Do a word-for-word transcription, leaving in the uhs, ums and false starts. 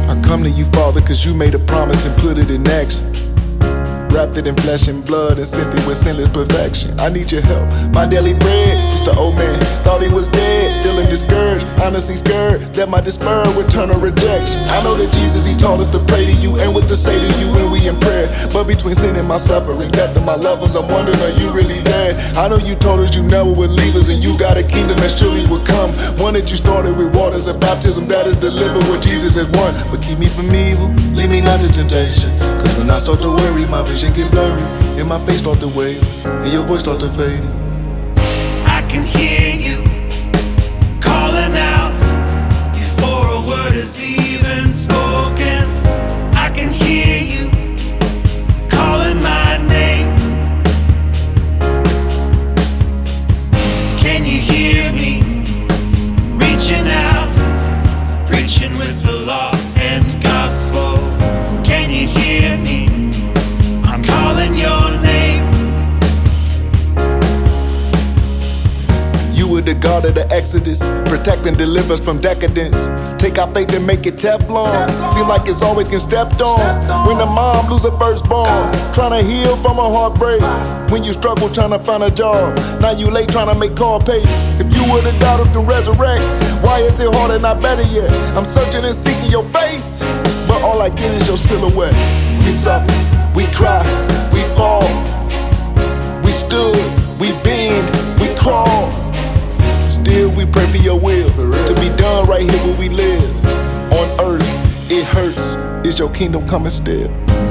I come to you, Father, cause you made a promise and put it in action. Wrapped it in flesh and blood and sent it with sinless perfection. I need your help, my daily bread. Just the old man, thought he was dead, feeling discouraged, honestly scared that my despair would turn to rejection. I know that Jesus, he taught us to pray to you and what to say to you when we in prayer. But between sin and my suffering, death and my loved ones, I'm wondering, are you really there? I know you told us you never would leave us, and you got a kingdom that surely will come. One that you started with waters of baptism that is delivered what Jesus has won. But keep me from evil, lead me not to temptation. Cause when I start to worry, my vision get blurry, and my face start to waver, and your voice start to fade. I can hear you calling out before a word is even spoken. I can hear you calling my name. Can you hear me reaching out, preaching with the law and gospel? Can you hear me? I'm calling your name. You were the God of the Exodus, protect and deliver us from decadence. Take our faith and make it Teflon. Seem like it's always getting stepped on. When the mom lose her firstborn, trying to heal from a heartbreak. When you struggle trying to find a job, now you late trying to make call pays. If you were the God who can resurrect, why is it harder, not better yet? I'm searching and seeking your face, but all I get is your silhouette. We suffer, we cry, we fall, we stood, we bend, we crawl. Still we pray for your will to be done right here where we live. On earth, it hurts. Is your kingdom coming still?